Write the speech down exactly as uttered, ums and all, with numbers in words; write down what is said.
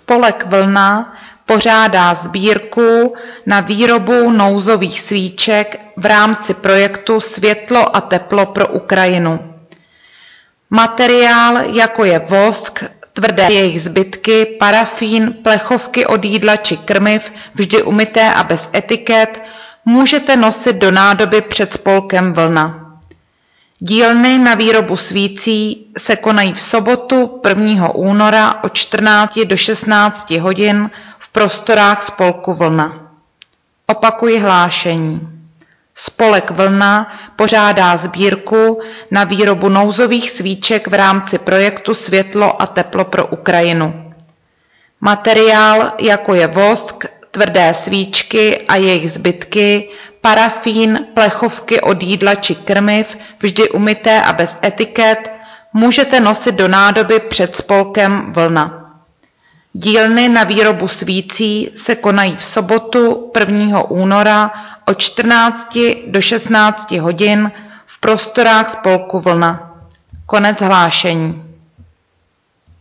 Spolek Vlna pořádá sbírku na výrobu nouzových svíček v rámci projektu Světlo a teplo pro Ukrajinu. Materiál, jako je vosk, tvrdé jejich zbytky, parafín, plechovky od jídla či krmiv, vždy umyté a bez etiket, můžete nosit do nádoby před spolkem Vlna. Dílny na výrobu svící se konají v sobotu prvního února od čtrnácti do šestnácti hodin v prostorách spolku Vlna. Opakuji hlášení. Spolek Vlna pořádá sbírku na výrobu nouzových svíček v rámci projektu Světlo a teplo pro Ukrajinu. Materiál, jako je vosk, tvrdé svíčky a jejich zbytky, parafín, plechovky od jídla či krmiv, vždy umyté a bez etiket, můžete nosit do nádoby před spolkem Vlna. Dílny na výrobu svící se konají v sobotu prvního února od čtrnácti do šestnácti hodin v prostorách spolku Vlna. Konec hlášení.